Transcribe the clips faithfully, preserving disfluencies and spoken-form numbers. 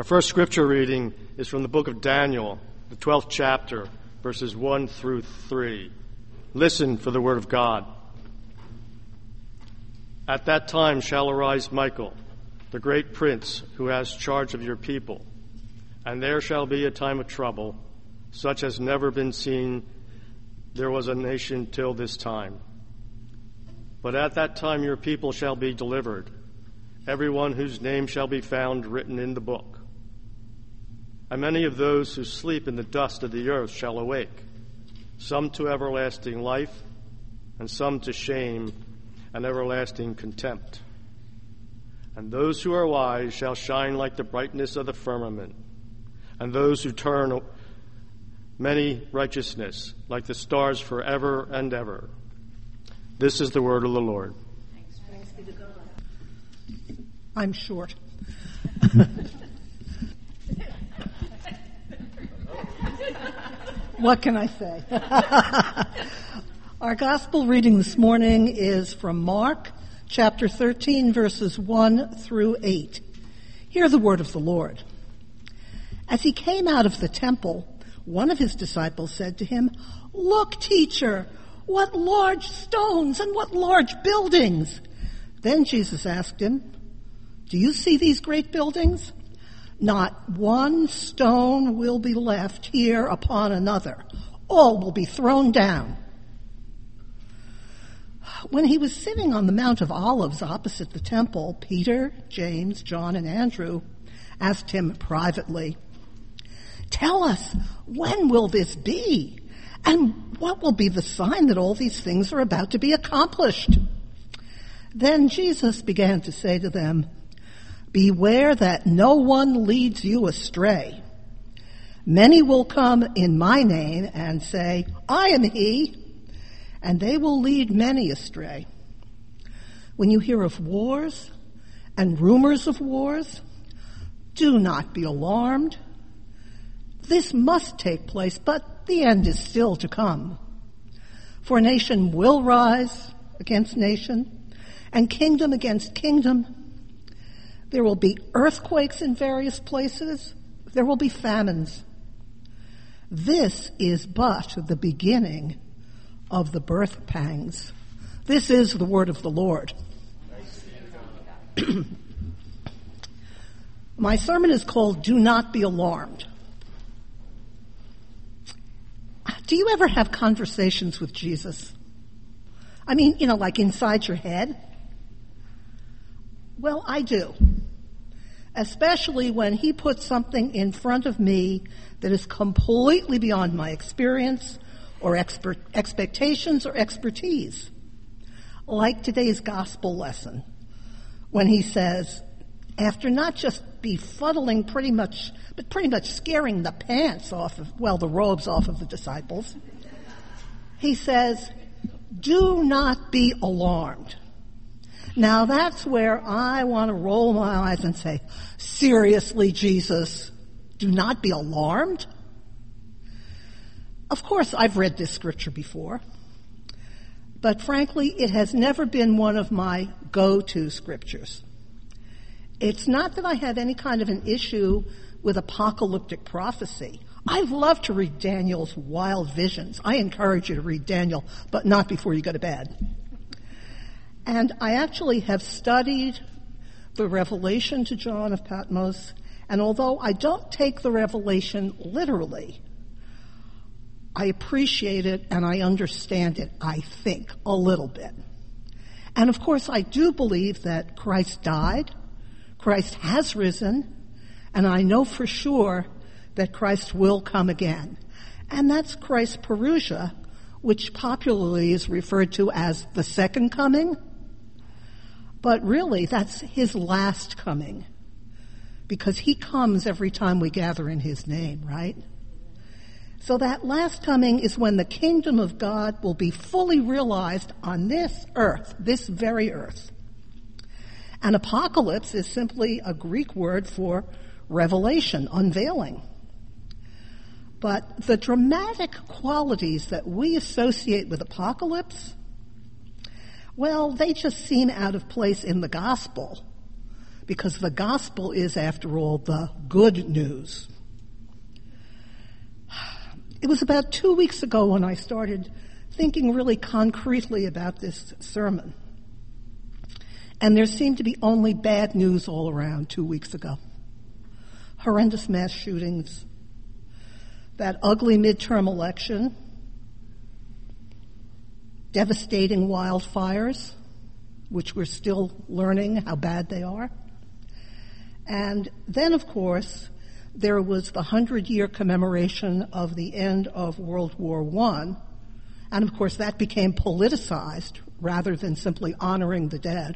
Our first scripture reading is from the book of Daniel, the twelfth chapter, verses one through three. Listen for the word of God. At that time shall arise Michael, the great prince who has charge of your people, and there shall be a time of trouble, such has never been seen there was a nation till this time. But at that time your people shall be delivered, everyone whose name shall be found written in the book. And many of those who sleep in the dust of the earth shall awake, some to everlasting life, and some to shame and everlasting contempt. And those who are wise shall shine like the brightness of the firmament, and those who turn many righteousness like the stars forever and ever. This is the word of the Lord. Thanks, thanks be to God. I'm short. What can I say? Our gospel reading this morning is from Mark, chapter thirteen, verses one through eight. Hear the word of the Lord. As he came out of the temple, one of his disciples said to him, "Look, teacher, what large stones and what large buildings!" Then Jesus asked him, "Do you see these great buildings? Not one stone will be left here upon another. All will be thrown down." When he was sitting on the Mount of Olives opposite the temple, Peter, James, John, and Andrew asked him privately, "Tell us, when will this be? And what will be the sign that all these things are about to be accomplished?" Then Jesus began to say to them, "Beware that no one leads you astray. Many will come in my name and say, 'I am he,' and they will lead many astray. When you hear of wars and rumors of wars, do not be alarmed. This must take place, but the end is still to come. For nation will rise against nation, and kingdom against kingdom. There will be earthquakes in various places. There will be famines. This is but the beginning of the birth pangs." This is the word of the Lord. My sermon is called "Do Not Be Alarmed." Do you ever have conversations with Jesus? I mean, you know, like inside your head? Well, I do. Especially when he puts something in front of me that is completely beyond my experience or expert, expectations or expertise. Like today's gospel lesson, when he says, after not just befuddling pretty much, but pretty much scaring the pants off of, well, the robes off of the disciples, he says, "Do not be alarmed." Now that's where I want to roll my eyes and say, "Seriously, Jesus, do not be alarmed?" Of course, I've read this scripture before, but frankly, it has never been one of my go-to scriptures. It's not that I have any kind of an issue with apocalyptic prophecy. I love to read Daniel's wild visions. I encourage you to read Daniel, but not before you go to bed. And I actually have studied the revelation to John of Patmos, and although I don't take the revelation literally, I appreciate it and I understand it, I think, a little bit. And of course, I do believe that Christ died, Christ has risen, and I know for sure that Christ will come again. And that's Christ's parousia, which popularly is referred to as the second coming. But really, that's his last coming, because he comes every time we gather in his name, right? So that last coming is when the kingdom of God will be fully realized on this earth, this very earth. And apocalypse is simply a Greek word for revelation, unveiling. But the dramatic qualities that we associate with apocalypse, well, they just seem out of place in the gospel because the gospel is, after all, the good news. It was about two weeks ago when I started thinking really concretely about this sermon. And there seemed to be only bad news all around two weeks ago. Horrendous mass shootings, that ugly midterm election, devastating wildfires, which we're still learning how bad they are. And then, of course, there was the hundred-year commemoration of the end of World War One, and of course that became politicized rather than simply honoring the dead.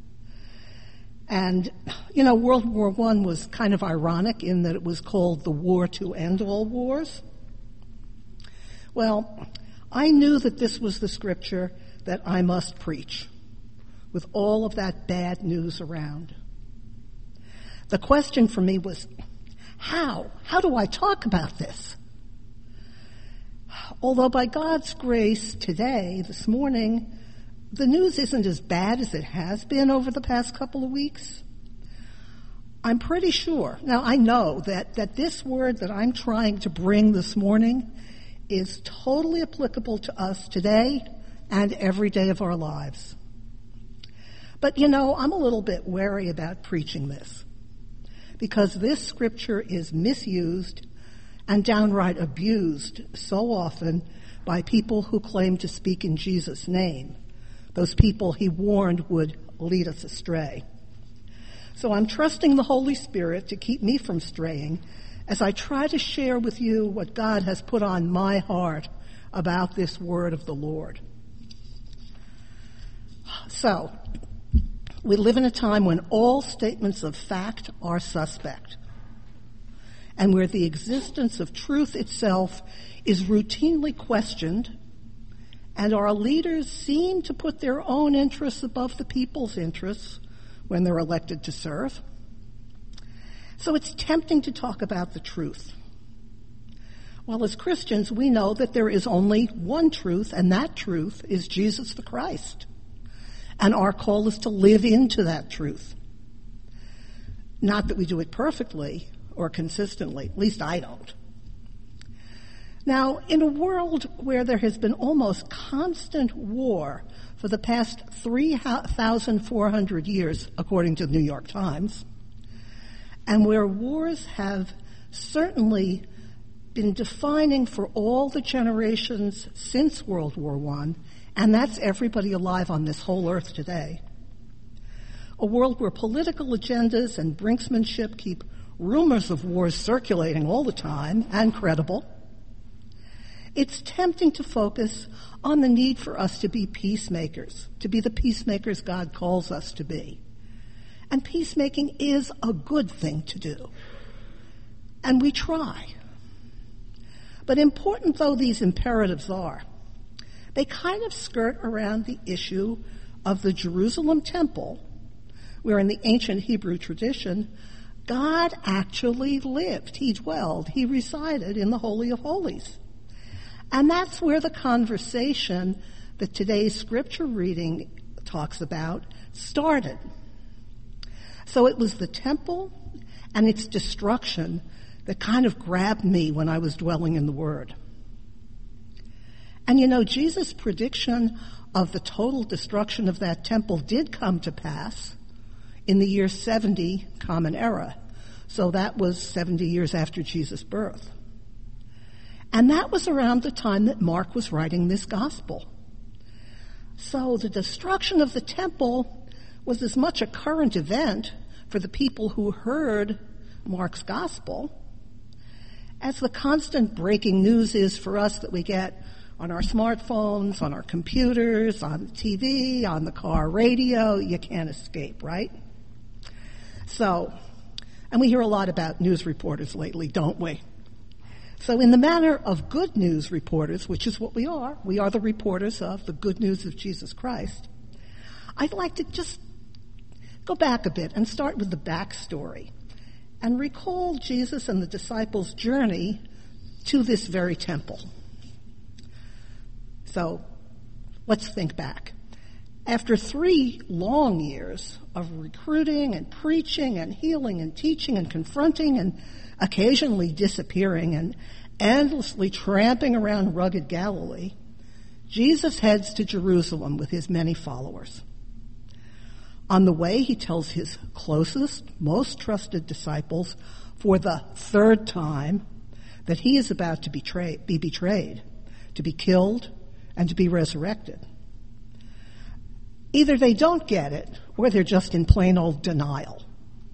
And, you know, World War One was kind of ironic in that it was called the war to end all wars. Well, I knew that this was the scripture that I must preach, with all of that bad news around. The question for me was, how? How do I talk about this? Although by God's grace today, this morning, the news isn't as bad as it has been over the past couple of weeks, I'm pretty sure, now I know that, that this word that I'm trying to bring this morning is totally applicable to us today and every day of our lives. But you know, I'm a little bit wary about preaching this, because this scripture is misused and downright abused so often by people who claim to speak in Jesus' name, those people he warned would lead us astray. So I'm trusting the Holy Spirit to keep me from straying as I try to share with you what God has put on my heart about this word of the Lord. So, we live in a time when all statements of fact are suspect, and where the existence of truth itself is routinely questioned, and our leaders seem to put their own interests above the people's interests when they're elected to serve. So it's tempting to talk about the truth. Well, as Christians, we know that there is only one truth, and that truth is Jesus the Christ. And our call is to live into that truth. Not that we do it perfectly or consistently, at least I don't. Now, in a world where there has been almost constant war for the past three thousand four hundred years, according to the New York Times, and where wars have certainly been defining for all the generations since World War One, and that's everybody alive on this whole earth today, a world where political agendas and brinksmanship keep rumors of wars circulating all the time and credible, it's tempting to focus on the need for us to be peacemakers, to be the peacemakers God calls us to be. And peacemaking is a good thing to do. And we try. But important though these imperatives are, they kind of skirt around the issue of the Jerusalem temple, where in the ancient Hebrew tradition, God actually lived, he dwelled, he resided in the Holy of Holies. And that's where the conversation that today's scripture reading talks about started. So it was the temple and its destruction that kind of grabbed me when I was dwelling in the Word. And you know, Jesus' prediction of the total destruction of that temple did come to pass in the year seventy Common Era. So that was seventy years after Jesus' birth. And that was around the time that Mark was writing this gospel. So the destruction of the temple was as much a current event for the people who heard Mark's gospel as the constant breaking news is for us that we get on our smartphones, on our computers, on the T V, on the car radio. You can't escape, right? So, and we hear a lot about news reporters lately, don't we? So in the manner of good news reporters, which is what we are, we are the reporters of the good news of Jesus Christ, I'd like to just go back a bit and start with the backstory and recall Jesus and the disciples' journey to this very temple. So let's think back. After three long years of recruiting and preaching and healing and teaching and confronting and occasionally disappearing and endlessly tramping around rugged Galilee, Jesus heads to Jerusalem with his many followers. On the way, he tells his closest, most trusted disciples for the third time that he is about to betray, be betrayed, to be killed, and to be resurrected. Either they don't get it, or they're just in plain old denial.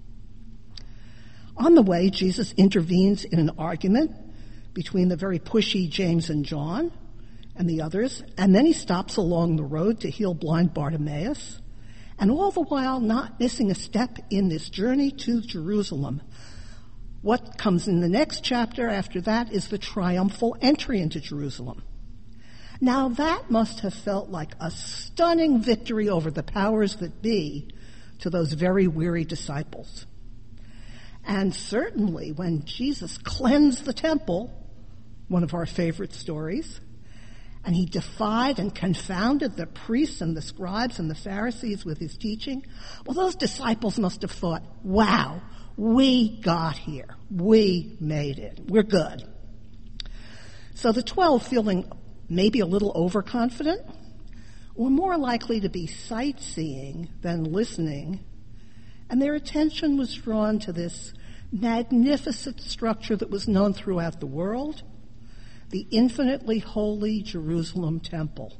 On the way, Jesus intervenes in an argument between the very pushy James and John and the others, and then he stops along the road to heal blind Bartimaeus, and all the while not missing a step in this journey to Jerusalem. What comes in the next chapter after that is the triumphal entry into Jerusalem. Now that must have felt like a stunning victory over the powers that be to those very weary disciples. And certainly when Jesus cleansed the temple, one of our favorite stories, and he defied and confounded the priests and the scribes and the Pharisees with his teaching, well, those disciples must have thought, wow, we got here. We made it. We're good. So the twelve, feeling maybe a little overconfident, were more likely to be sightseeing than listening, and their attention was drawn to this magnificent structure that was known throughout the world, the infinitely holy Jerusalem temple.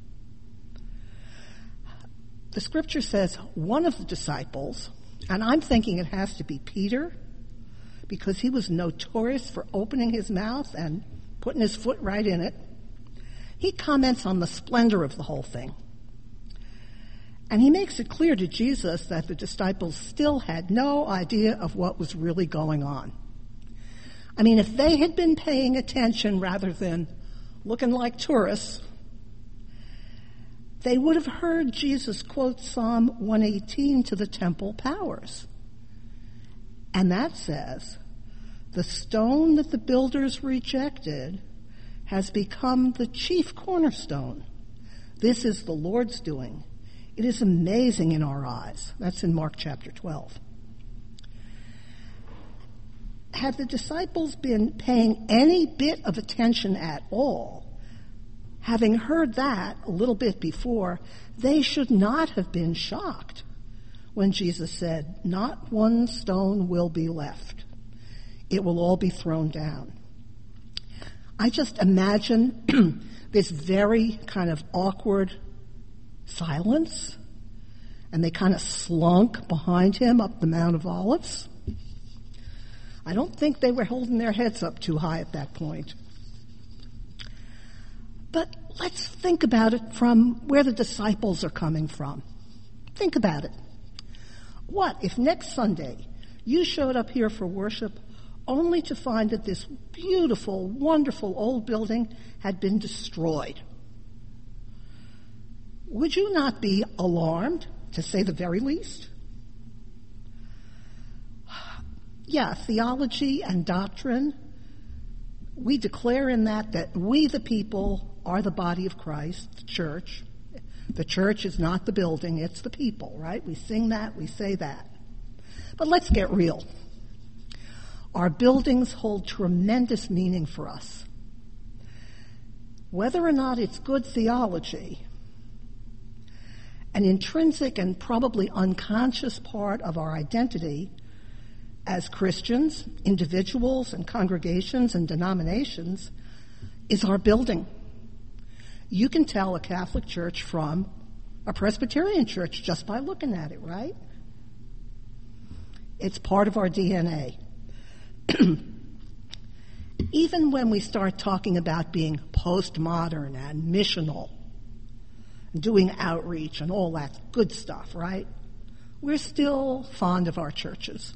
The scripture says one of the disciples, and I'm thinking it has to be Peter, because he was notorious for opening his mouth and putting his foot right in it, he comments on the splendor of the whole thing. And he makes it clear to Jesus that the disciples still had no idea of what was really going on. I mean, if they had been paying attention rather than looking like tourists, they would have heard Jesus quote Psalm one eighteen to the temple powers. And that says, "The stone that the builders rejected has become the chief cornerstone. This is the Lord's doing. It is amazing in our eyes." That's in Mark chapter twelve. Had the disciples been paying any bit of attention at all, having heard that a little bit before, they should not have been shocked when Jesus said, "Not one stone will be left. It will all be thrown down." I just imagine this very kind of awkward silence, and they kind of slunk behind him up the Mount of Olives. I don't think they were holding their heads up too high at that point. But let's think about it from where the disciples are coming from. Think about it. What if next Sunday you showed up here for worship only to find that this beautiful, wonderful old building had been destroyed? Would you not be alarmed, to say the very least? Yeah, theology and doctrine, we declare in that that we the people are the body of Christ, the church. The church is not the building, it's the people, right? We sing that, we say that. But let's get real. Our buildings hold tremendous meaning for us. Whether or not it's good theology, an intrinsic and probably unconscious part of our identity as Christians, individuals and congregations and denominations is our building. You can tell a Catholic church from a Presbyterian church just by looking at it, right? It's part of our D N A. Even when we start talking about being postmodern and missional, doing outreach and all that good stuff, right? We're still fond of our churches.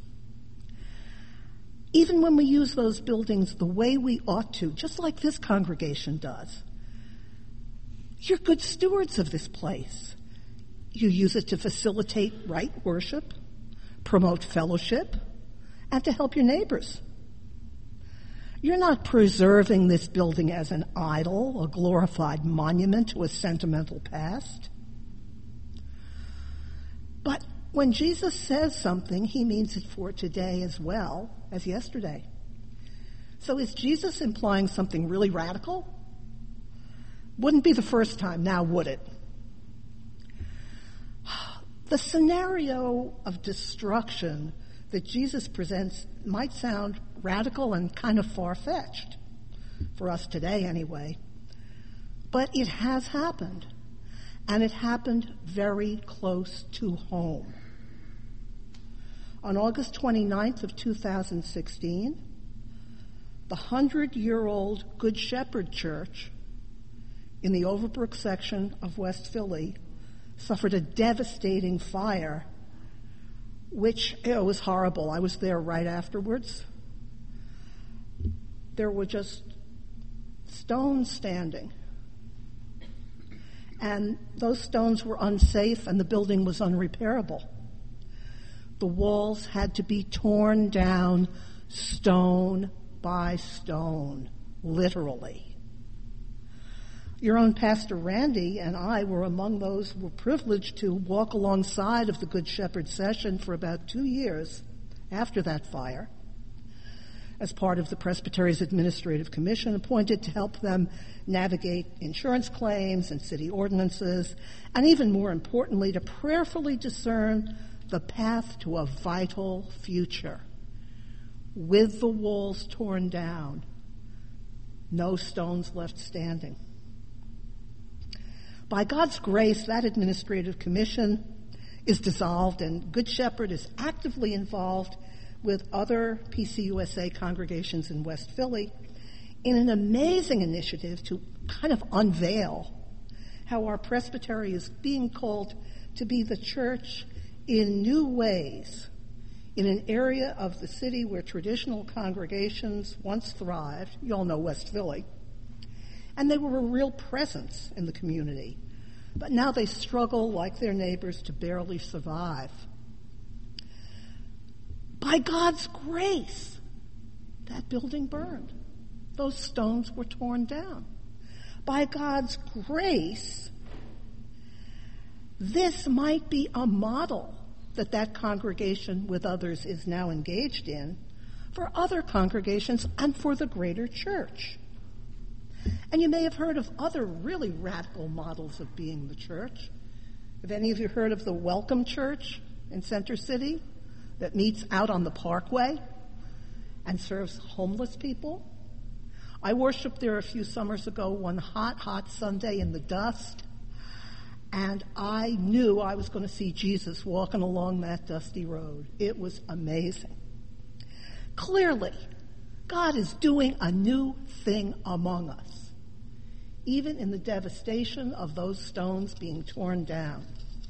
Even when we use those buildings the way we ought to, just like this congregation does, you're good stewards of this place. You use it to facilitate right worship, promote fellowship, and to help your neighbors. You're not preserving this building as an idol, a glorified monument to a sentimental past. when Jesus says something, he means it for today as well as yesterday. So is Jesus implying something really radical? Wouldn't be the first time, now would it? The scenario of destruction that Jesus presents might sound radical and kind of far-fetched, for us today anyway. But it has happened, and it happened very close to home. On August twenty-ninth of two thousand sixteen, the hundred-year-old Good Shepherd Church in the Overbrook section of West Philly suffered a devastating fire, which it was horrible. I was there right afterwards. There were just stones standing. And those stones were unsafe, and the building was unrepairable. The walls had to be torn down stone by stone, literally. Your own Pastor Randy and I were among those who were privileged to walk alongside of the Good Shepherd session for about two years after that fire, as part of the Presbytery's Administrative Commission appointed to help them navigate insurance claims and city ordinances, and even more importantly, to prayerfully discern the path to a vital future. With the walls torn down, no stones left standing. By God's grace, that Administrative Commission is dissolved, and Good Shepherd is actively involved with other P C U S A congregations in West Philly in an amazing initiative to kind of unveil how our presbytery is being called to be the church in new ways in an area of the city where traditional congregations once thrived. You all know West Philly. And they were a real presence in the community. But now they struggle, like their neighbors, to barely survive. By God's grace, that building burned. Those stones were torn down. By God's grace, this might be a model that that congregation with others is now engaged in for other congregations and for the greater church. And you may have heard of other really radical models of being the church. Have any of you heard of the Welcome Church in Center City that meets out on the Parkway and serves homeless people? I worshiped there a few summers ago, one hot, hot Sunday in the dust, and I knew I was going to see Jesus walking along that dusty road. It was amazing. Clearly, God is doing a new thing among us, even in the devastation of those stones being torn down.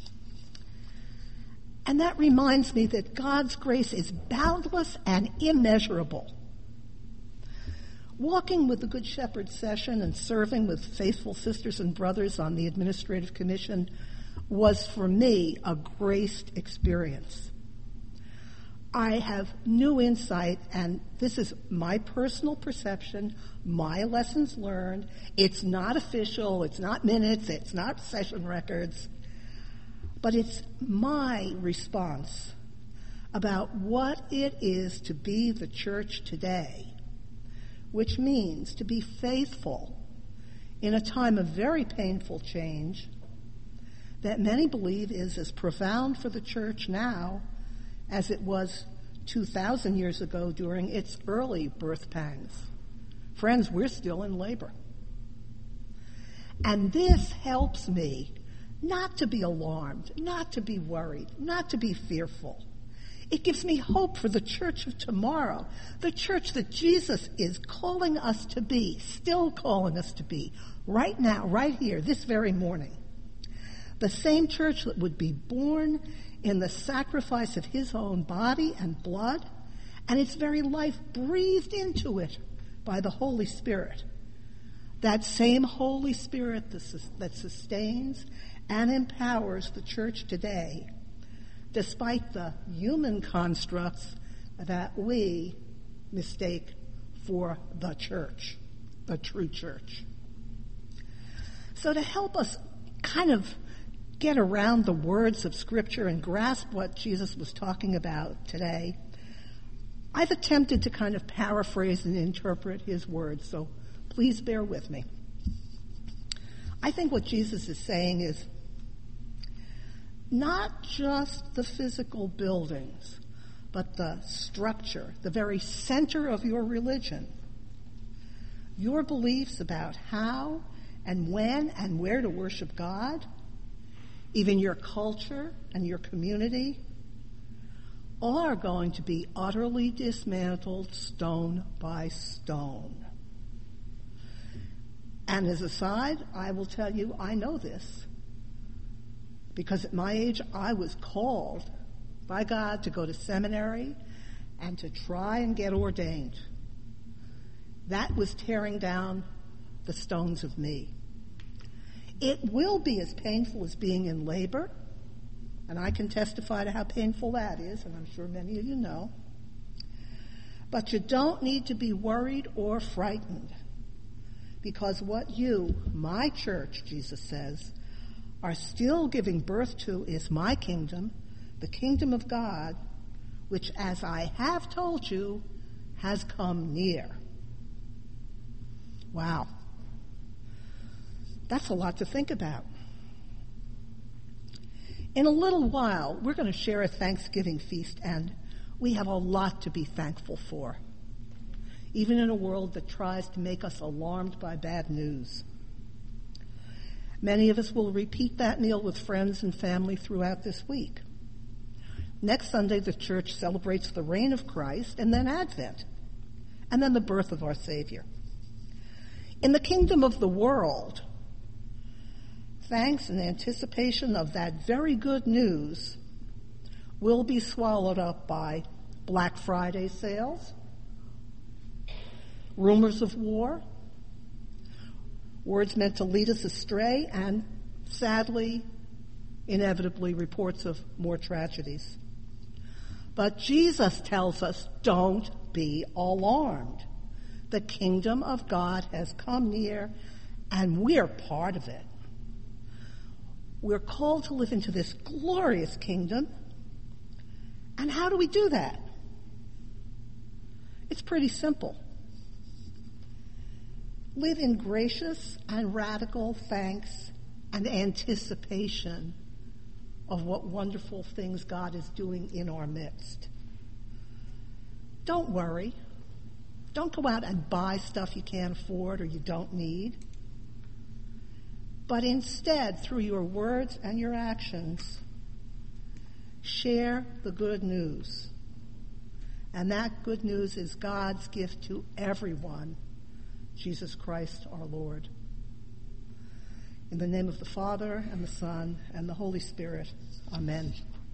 And that reminds me that God's grace is boundless and immeasurable. Walking with the Good Shepherd session and serving with faithful sisters and brothers on the Administrative Commission was, for me, a graced experience. I have new insight, and this is my personal perception, my lessons learned. It's not official, it's not minutes, it's not session records, but it's my response about what it is to be the church today, which means to be faithful in a time of very painful change that many believe is as profound for the church now as it was two thousand years ago during its early birth pangs. Friends, we're still in labor. And this helps me not to be alarmed, not to be worried, not to be fearful. It gives me hope for the church of tomorrow, the church that Jesus is calling us to be, still calling us to be, right now, right here, this very morning. The same church that would be born in the sacrifice of his own body and blood, and its very life breathed into it by the Holy Spirit. That same Holy Spirit that sustains and empowers the church today, despite the human constructs that we mistake for the church, the true church. So to help us kind of get around the words of Scripture and grasp what Jesus was talking about today, I've attempted to kind of paraphrase and interpret his words, so please bear with me. I think what Jesus is saying is not just the physical buildings, but the structure, the very center of your religion, your beliefs about how and when and where to worship God, even your culture and your community, are going to be utterly dismantled stone by stone. And as a side, I will tell you, I know this, because at my age, I was called by God to go to seminary and to try and get ordained. That was tearing down the stones of me. It will be as painful as being in labor, and I can testify to how painful that is, and I'm sure many of you know. But you don't need to be worried or frightened, because what you, my church, Jesus says, are still giving birth to is my kingdom, the kingdom of God, which, as I have told you, has come near. Wow. That's a lot to think about. In a little while, we're going to share a Thanksgiving feast, and we have a lot to be thankful for, even in a world that tries to make us alarmed by bad news. Many of us will repeat that meal with friends and family throughout this week. Next Sunday, the church celebrates the reign of Christ, and then Advent, and then the birth of our Savior. In the kingdom of the world, thanks and anticipation of that very good news will be swallowed up by Black Friday sales, rumors of war, words meant to lead us astray, and sadly, inevitably, reports of more tragedies. But Jesus tells us, don't be alarmed. The kingdom of God has come near, and we're part of it. We're called to live into this glorious kingdom. And how do we do that? It's pretty simple. Live in gracious and radical thanks and anticipation of what wonderful things God is doing in our midst. Don't worry. Don't go out and buy stuff you can't afford or you don't need. But instead, through your words and your actions, share the good news. And that good news is God's gift to everyone, Jesus Christ our Lord. In the name of the Father, and the Son, and the Holy Spirit, amen.